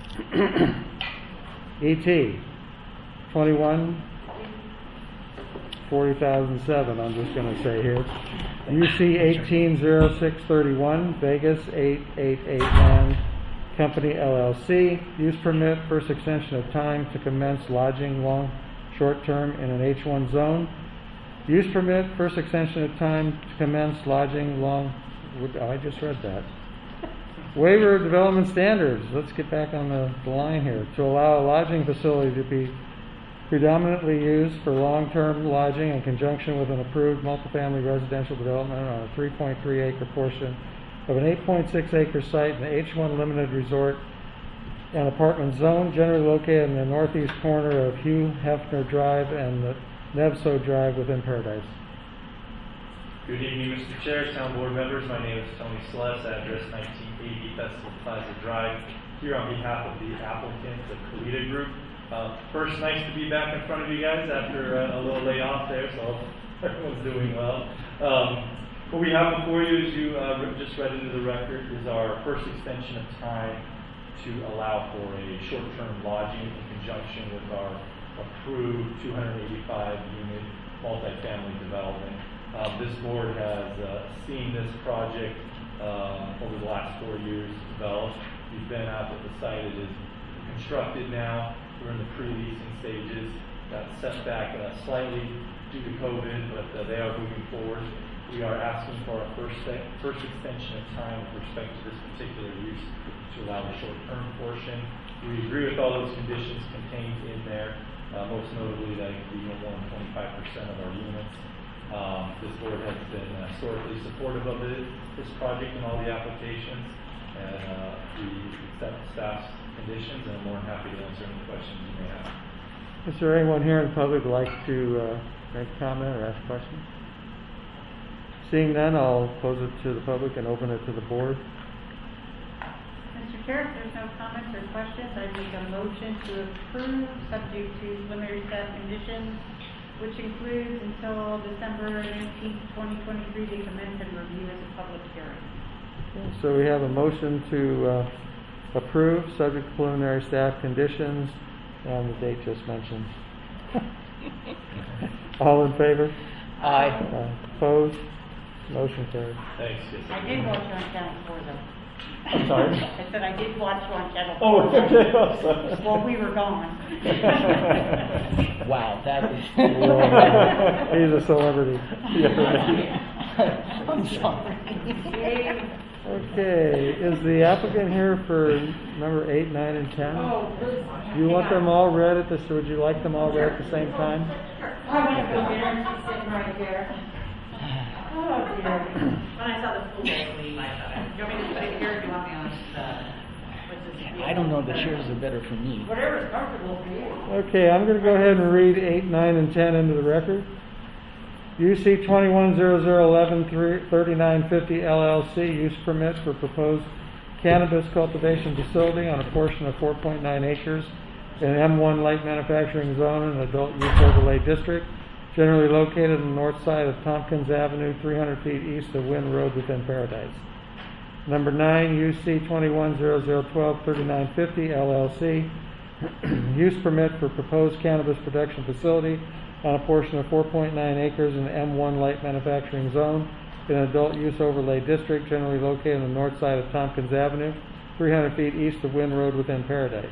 E T, twenty-one forty thousand seven, I'm just gonna say here. U C eighteen oh six thirty-one, Vegas eight eight eight nine Company L L C. Use permit, first extension of time to commence lodging long, short term in an H one zone. Use permit, first extension of time to commence lodging long, oh, I just read that. Waiver of development standards, let's get back on the, the line here. To allow a lodging facility to be predominantly used for long-term lodging in conjunction with an approved multifamily residential development on a three point three acre portion of an eight point six acre site in the H one limited resort and apartment zone, generally located in the northeast corner of Hugh Hefner Drive and the Nevso Drive within Paradise. Good evening, Mister Chair, Town Board members. My name is Tony Celeste, address nineteen eighty Festival Plaza Drive, here on behalf of the applicant, the Kalita Group. Uh, first, nice to be back in front of you guys after uh, a little layoff there, so everyone's doing well. Um, what we have before you, as you uh, just read into the record, is our first extension of time to allow for a short-term lodging in conjunction with our approved two hundred eighty-five unit multifamily development. Um, this board has uh, seen this project uh, over the last four years develop. We've been out at the site. It is constructed now. We're in the pre-leasing stages. Got set back uh, slightly due to COVID, but uh, they are moving forward. we are asking for a first, step, first extension of time with respect to this particular use to allow the short-term portion. We agree with all those conditions contained in there, uh, most notably that it can be no more than twenty-five percent of our units. Um, this board has been uh, historically supportive of it, this project and all the applications, and uh, we accept staff's conditions, and I'm more than happy to answer any questions you may have. Is there anyone here in public who'd like to uh, make a comment or ask questions? Seeing none, I'll close it to the public and open it to the board. Mister Chair, if there's no comments or questions, I make a motion to approve, subject to preliminary staff conditions, which includes until December nineteenth, twenty twenty-three, to commence and review as a public hearing. So we have a motion to uh, approve, subject to preliminary staff conditions, and the date just mentioned. All in favor? Aye. Uh, opposed? Motion carried. Thanks. I did watch you on Channel four, though. I'm sorry? I said I did watch you on Channel Oh, four. okay. I'm sorry. While we were gone. Wow, that was. He's a celebrity. I'm sorry. Okay, is the applicant here for number eight, nine, and ten? Oh, Do you want them all read at this, or would you like them all read at the same time? I want to go there. She's sitting right there. Oh, dear. When I saw the school day leave, I thought, do you want me to put it here, or do you want me on the, what's this? I don't know, the chairs are better for me. Whatever's comfortable for you. Okay, I'm going to go ahead and read eight, nine, and ten into the record. U C twenty-one zero zero eleven thirty-nine fifty L L C, use permit for proposed cannabis cultivation facility on a portion of four point nine acres in an M one light manufacturing zone and adult use overlay district, generally located on the north side of Tompkins Avenue, three hundred feet east of Wynn Road within Paradise. Number nine, U C twenty-one zero zero twelve thirty-nine fifty L L C, use permit for proposed cannabis production facility on a portion of four point nine acres in the M one light manufacturing zone in an adult use overlay district, generally located on the north side of Tompkins Avenue, three hundred feet east of Wynn Road within Paradise.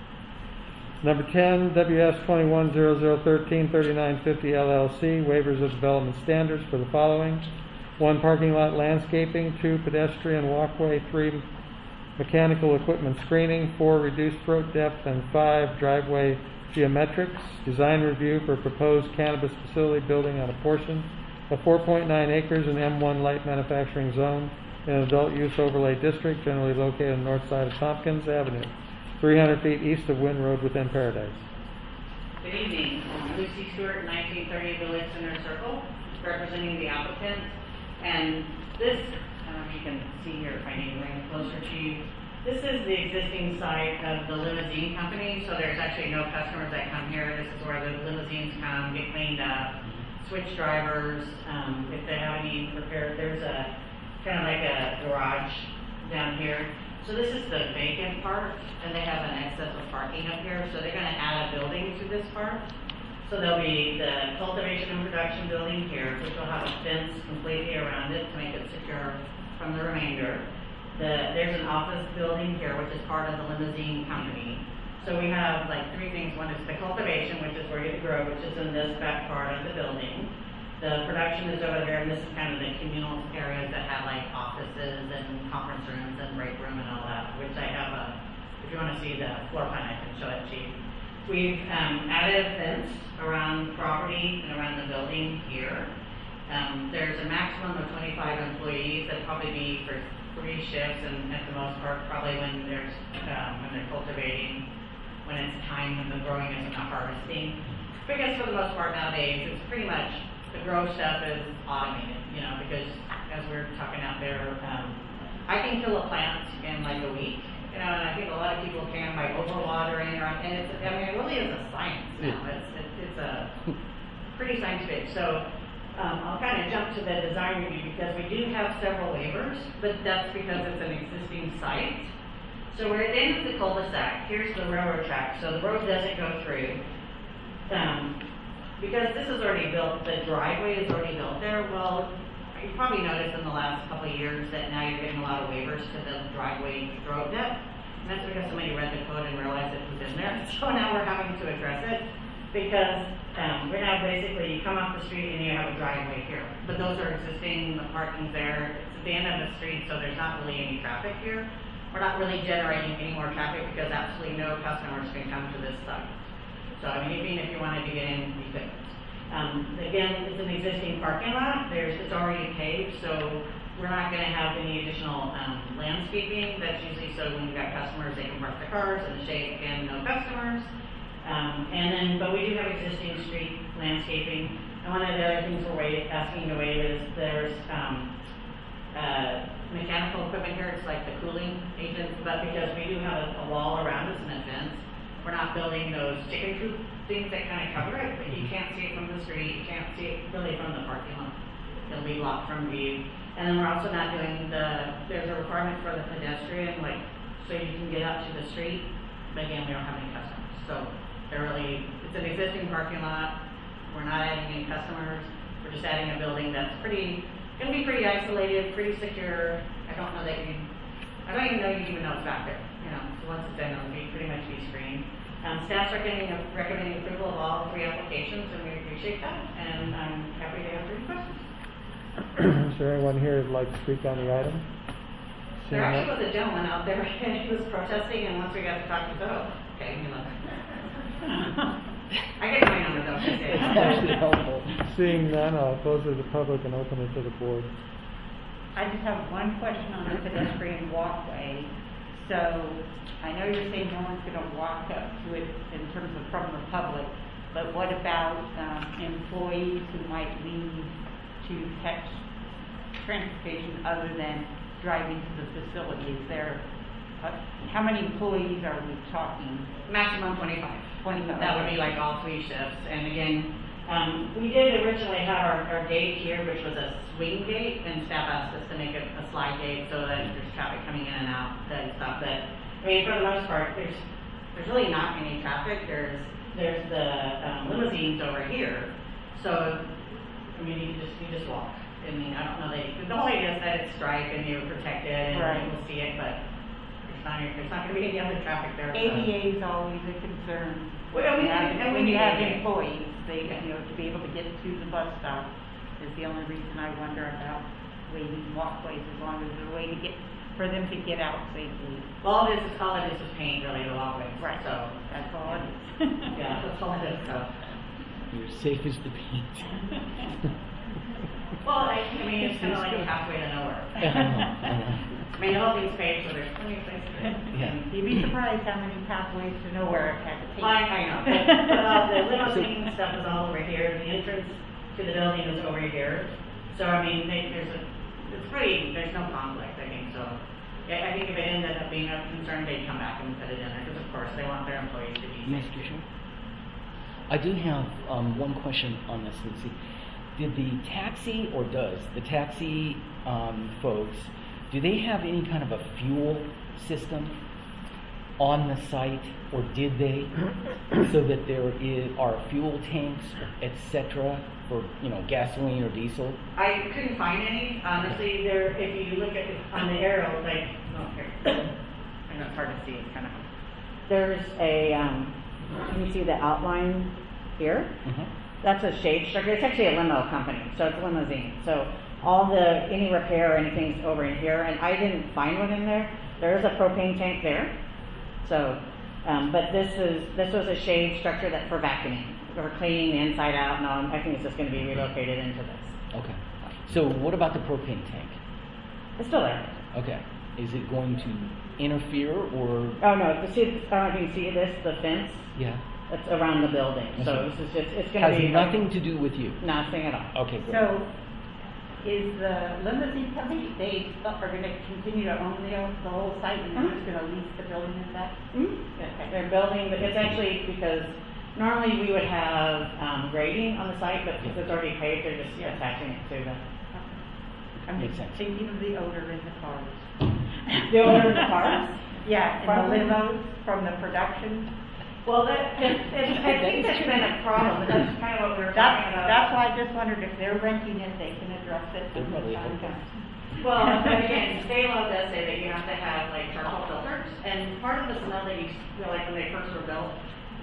Number ten, W S twenty-one zero zero thirteen thirty-nine fifty L L C, waivers of development standards for the following: one, parking lot landscaping; two, pedestrian walkway; three, mechanical equipment screening; four, reduced road depth; and five, driveway geometrics. Design review for proposed cannabis facility building on a portion of four point nine acres in M one light manufacturing zone in an adult use overlay district, generally located on the north side of Tompkins Avenue, three hundred feet east of Wynn Road within Paradise. Good evening, I'm Lucy Stewart, nineteen thirty Village Center Circle, representing the applicant. And this, I don't know if you can see here if I need to bring it closer to you. This is the existing site of the limousine company, so there's actually no customers that come here. This is where the limousines come, get cleaned up, switch drivers, um, if they have any repairs. There's a kind of like a garage down here. So this is the vacant part, and they have an excess of parking up here, so they're going to add a building to this part. So there'll be the cultivation and production building here, which will have a fence completely around it to make it secure from the remainder. The, there's an office building here, which is part of the limousine company. So we have like three things. One is the cultivation, which is where you grow, which is in this back part of the building. The production is over there, and this is kind of the communal areas that have like offices and conference rooms and break room and all that, which I have a, if you want to see the floor plan, I can show it to you. We've um, added a fence around the property and around the building here. Um, there's a maximum of twenty-five employees. That'd probably be for three shifts, and at the most part, probably when there's um, when they're cultivating, when it's time when the growing isn't the harvesting. Because for the most part nowadays, it's pretty much the grow stuff is automated, you know, because as we're talking out there, um, I can kill a plant in like a week, you know, and I think a lot of people can by overwatering, or, and it's, I mean, it really is a science now. It's, it's, it's a pretty scientific. So um, I'll kind of jump to the design review because we do have several waivers, but that's because it's an existing site. So we're at the end of the cul-de-sac. Here's the railroad track. So the road doesn't go through. Um, because this is already built, the driveway is already built there. Well, you probably noticed in the last couple of years that now you're getting a lot of waivers to the driveway road depth. And that's because somebody read the code and realized it was in there. So now we're having to address it. because, um, we have basically, you come off the street and you have a driveway here. But those are existing, the parking's there, it's at the end of the street, so there's not really any traffic here. We're not really generating any more traffic because absolutely no customers can come to this site. So, I mean, even if you wanted to get in, you could. Um, again, it's an existing parking lot, there's, it's already paved, so we're not gonna have any additional, um, landscaping. That's usually so when you've got customers, they can park their cars in the shade, again, no customers. Um, and then, but we do have existing street landscaping. And one of the other things we're wait, asking to waive is there's, um, uh, mechanical equipment here, it's like the cooling agents, but because we do have a, a wall around us and a fence, we're not building those chicken coop things that kind of cover it, but you can't see it from the street, you can't see it really from the parking lot. It'll be blocked from view. And then we're also not doing the, there's a requirement for the pedestrian, like, so you can get out to the street, but again, we don't have any customers. So they're really, it's an existing parking lot, we're not adding any customers, we're just adding a building that's pretty, gonna be pretty isolated, pretty secure. I don't know that you, I don't even know you even know it's back there, you know, so once it's done, it'll be pretty much be screened. Um, staff's recommending, recommending approval of all three applications, and we appreciate that, and I'm happy to answer any questions. Is there anyone here who'd like to speak on the item? There actually was a gentleman out there, and he was protesting, and once we got to talk to Bill, okay, you know. I get my number though. It's actually helpful. Seeing none, I'll close to the public and open it to the board. I just have one question on the pedestrian walkway. So I know you're saying no one's going to walk up to it in terms of from the public, but what about um, employees who might leave to catch transportation other than driving to the facility? Is there, uh, how many employees are we talking? Maximum twenty-five. twenty-five. That would be like all three shifts. And again, um, we did originally have our, our gate here, which was a swing gate, and staff asked us to make it a slide gate so that if there's traffic coming in and out, that it's not that. I mean, for the most part, there's there's really not any traffic. There's there's the um, limousines over here. So, I mean, you just you just walk. I mean, I don't know that you, the whole idea is that it's striped and you're protected and right. you will see it, but there's not there's not going to be any other traffic there. A D A is always a concern. Well, we Yeah, need- and we when you need have A D A. employees, they, you know, to be able to get to the bus stop is the only reason I wonder about waving walkways, as long as there's a way to get, for them to get out safely. Well, all it is, all it is is paint, really, the walkway. Right. So, That's all it is. yeah, that's all it is, so. You're safe as the paint. Well, I, I mean, it's kind of like a halfway to nowhere. I know, I know. I mean, the whole thing's paved, so there's plenty of places. Yeah. You'd be surprised how many pathways to nowhere it had to take. I, I know. But, uh, the limousine stuff is all over here, the entrance to the building is over here. So, I mean, they, there's a, it's pretty, there's no conflict, I think, so. Yeah, I think if it ended up being a concern, they'd come back and put it in there, because of course, they want their employees to be. Mister Shaw? I do have um, one question on this. Let's see. Did the taxi, or does the taxi um, folks, do they have any kind of a fuel system on the site, or did they, so that there is, are fuel tanks, et cetera, for, you know, gasoline or diesel? I couldn't find any, honestly. There, if you look at it on the arrow, like, oh, here, I know it's hard to see. It's kind of. There's a, um, can you see the outline here? Mm-hmm. That's a shade structure. It's actually a limo company, so it's a limousine. So all the any repair or anything's over in here, and I didn't find one in there. There is a propane tank there. So, um, but this is this was a shade structure that for vacuuming, for cleaning the inside out. No, I think it's just going to be relocated into this. Okay. So what about the propane tank? It's still there. Okay. Is it going to interfere or? Oh no! See, I don't know if you can see this, the fence. Yeah. It's around the building. So Okay. this is just it's going to Has be nothing to do with you. nothing at all. Okay. Great. So, is the limousine company, they are going to continue to own the, the whole site and they're just going to lease the building and that? Mm-hmm. Okay. They're building, but it's actually because normally we would have um, grading on the site, but because it's already paved, they're just Yeah. attaching it to the. I'm Makes just sense. thinking of the odor in the cars. The owner of the cars? Yeah, and Probably. the limos from the production. Well, that, it, it, I think that's been a problem, but that's kind of what we were That's, talking about. that's why I just wondered if they're renting it, they can address it. They're when the probably time open. comes. Well, but again, state law does say that you have to have like charcoal filters, and part of the smell that you feel like when they first were built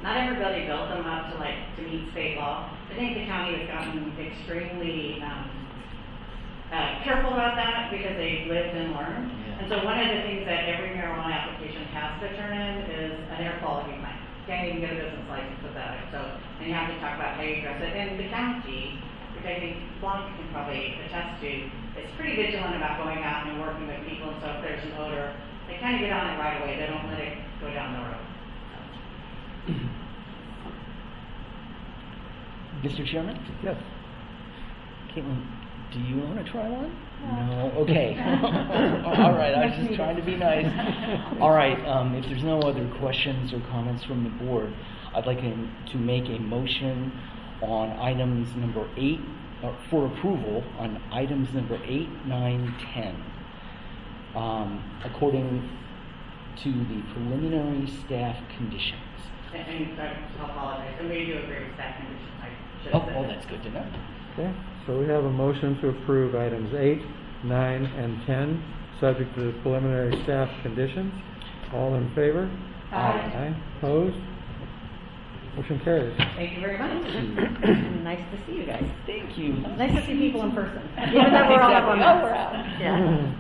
not everybody built them up to like, to meet state law. I think the county has gotten extremely, um, uh, careful about that because they've lived and learned. Yeah. And so one of the things that every marijuana application has to turn in is an air quality plan. Can't even get a business license without it. So, and you have to talk about how you address it. And the county, which I think Blanc can probably attest to, is pretty vigilant about going out and working with people. And so if there's an odor, they kind of get on it right away. They don't let it go down the road. Mister Chairman? Yes. Caitlin, do you want to try one? No. Okay. All right. I was just trying to be nice. All right. Um, if there's no other questions or comments from the board, I'd like to to make a motion on items number eight, or for approval on items number eight, nine, ten, um, according to the preliminary staff conditions. And, and I apologize. And we do agree with that condition. I should Oh, have said oh, that. that's good to know. Okay, so we have a motion to approve items eight, nine, and ten, subject to the preliminary staff conditions. All in favor? Aye. Aye. Opposed? Motion carries. Thank you very much. Nice to see you guys. Thank you. Nice to see people in person. Even though we're all up on Exactly. that. Oh, we're out. Yeah.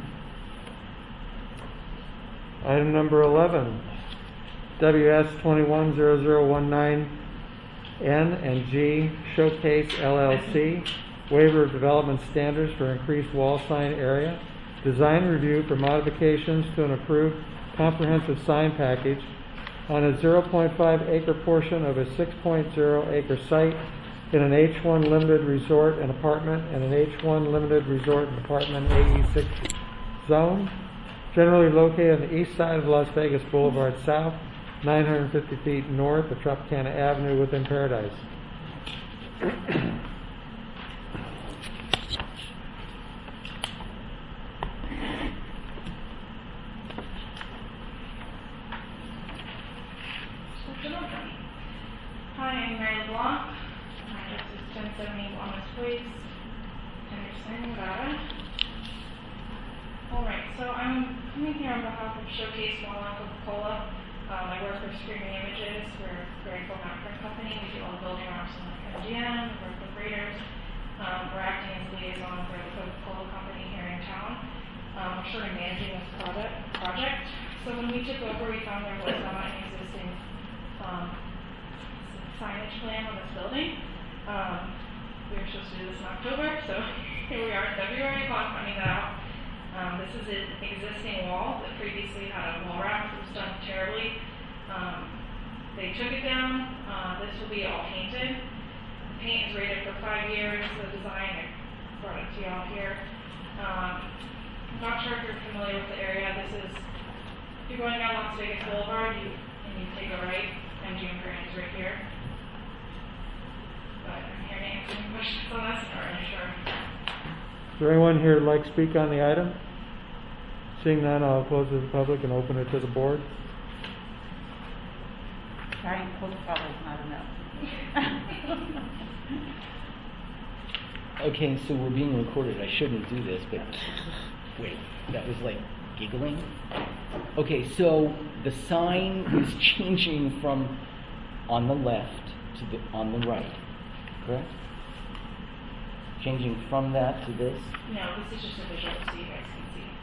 Item number eleven, W S twenty-one zero zero one nine N and G Showcase L L C, waiver of development standards for increased wall sign area, design review for modifications to an approved comprehensive sign package on a zero point five acre portion of a six point zero acre site in an H one limited resort and apartment and an H one limited resort and apartment A E six zone, generally located on the east side of Las Vegas Boulevard South, nine hundred fifty feet north of Tropicana Avenue within Paradise. Hi, I'm Mary LeBlanc. My address is ten seventy Wellness Place, Henderson, Nevada. Alright, so I'm coming here on behalf of Showcase Mall and Coca-Cola. Um, I work for Screaming Images. We're a very cool print company. We do all the building maps in like M G M, we work with Raiders. Um, we're acting as liaison for the Coca-Cola company here in town. Um, we're sort of managing this project. project. So when we took over, we found there was not an existing um, signage plan on this building. Um, we were supposed to do this in October, so here we are in February, finding that out. Um, this is an existing wall that previously had a wall wrap that was done terribly. Um, they took it down. Uh, this will be all painted. The paint is rated for five years. The design, I brought it to y'all here. Um, I'm not sure if you're familiar with the area. This is, if you're going down Las Vegas Boulevard, you, and you take a right, M G M Grand is right here. But I'm here to answer any questions on this, I'm not really sure. Is there anyone here who'd like to speak on the item? Seeing none, I'll close it to the public and open it to the board. Trying to close probably is not enough. Okay, so we're being recorded. I shouldn't do this, but wait, that was like giggling. Okay, so the sign is changing from on the left to the on the right, correct? Changing from that to this? No, this is just a visual so you guys can see.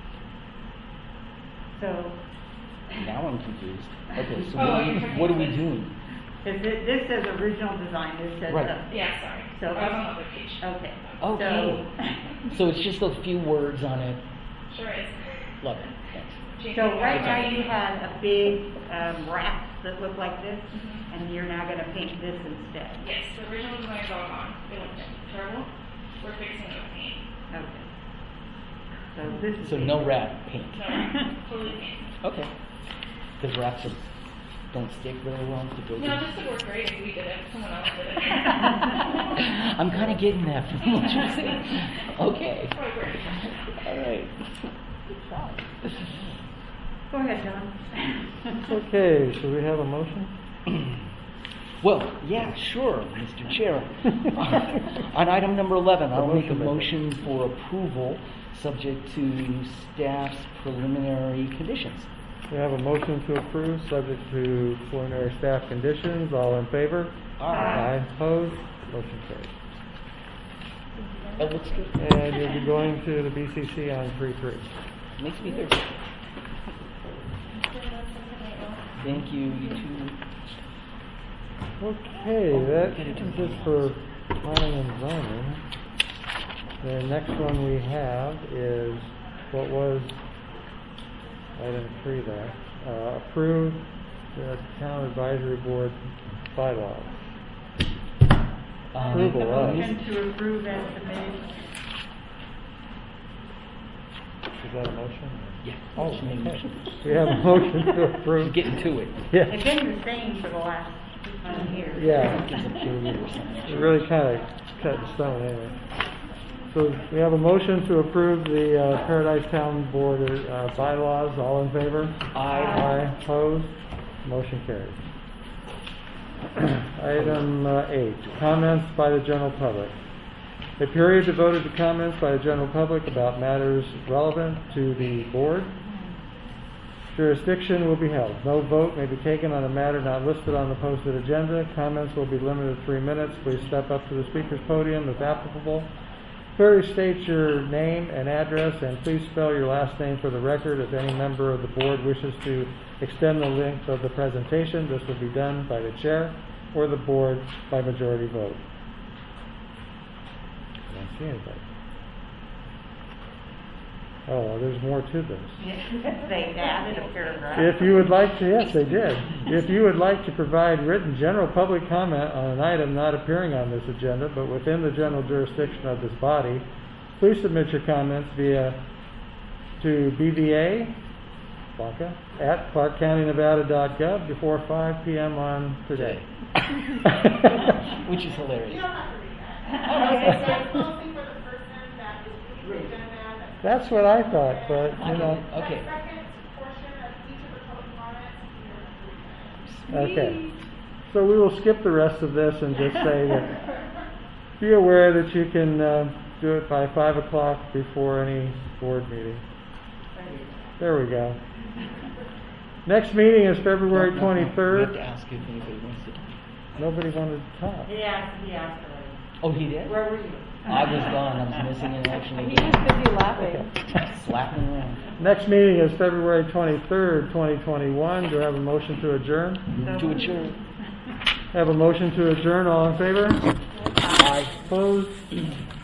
So, Now I'm confused. Okay, so Oh, what, are you're we, talking what are we about- doing? is it, this says original design, this says. Right. uh, Yeah, sorry. So, I was on the other page. Okay. Okay. So it's just a few words on it. Sure is. Love it. Thanks. So, so right now you had a big um, wrap that looked like this, Mhm. and you're now going to paint this instead. Yes, the original design is all gone. It looked terrible. We're fixing it with paint. Okay. So this is. So no wrap paint. No, fully paint. Okay. Because wraps are, don't stick very well to buildings. No, this would work great if we did it. Someone else did it. I'm kind of getting that from what you're saying. Okay. It's probably great. All right. Go ahead, John. Okay, so we have a motion? Well, yeah, sure, Mister Chair. On item number eleven, I'll make a motion motion for approval subject to staff's preliminary conditions. We have a motion to approve, subject to preliminary staff conditions. All in favor? Aye. Opposed? Motion carries. That looks good. And you'll be going to the B C C on three three. Makes me thirsty. Thank you, you too. Okay, that is it for planning and zoning. The next one we have is what was item three there. Uh, approve the town advisory board bylaws. Um, Approval of. Motion to approve as submitted. Is that a motion? Yeah. Oh, Motion made, okay. motion. We have a motion to approve. We're getting to it. Yeah. It's been the same for the last fifteen years. Yeah. Gives a period or something. It really kind of cut in stone anyway. So we have a motion to approve the uh, Paradise Town Board uh, bylaws. All in favor? Aye. Aye. Opposed? Motion carries. Item uh, eight, comments by the general public. A period devoted to comments by the general public about matters relevant to the board. Jurisdiction will be held. No vote may be taken on a matter not listed on the posted agenda. Comments will be limited to three minutes. Please step up to the speaker's podium if applicable. Clearly state your name and address, and please spell your last name for the record. If any member of the board wishes to extend the length of the presentation, this will be done by the chair or the board by majority vote. I don't see anybody. Oh, there's more to this. They added a paragraph. If you would like to, yes, they did. If you would like to provide written general public comment on an item not appearing on this agenda, but within the general jurisdiction of this body, please submit your comments via to B V A Blanca, at clark county nevada dot gov before five p.m. on today. Which is hilarious. You don't have to read that. It's mostly for the person that is reading the agenda. That's what I thought, but, you know. Okay. That second portion of each of the public comments, you don't have to read that. Okay. So we will skip the rest of this and just say that be aware that you can uh, do it by five o'clock before any board meeting. There we go. Next meeting is February No, no, no. We have twenty-third. to ask if anybody wants to talk. Nobody wanted to talk. He asked, he asked already. Oh, he did? Where were you? I was gone. I was missing in action He again. was busy laughing. Slapping around. Next meeting is February twenty-third, twenty twenty-one. Do I have a motion to adjourn? To adjourn. Have a motion to adjourn. All in favor? Aye. Opposed?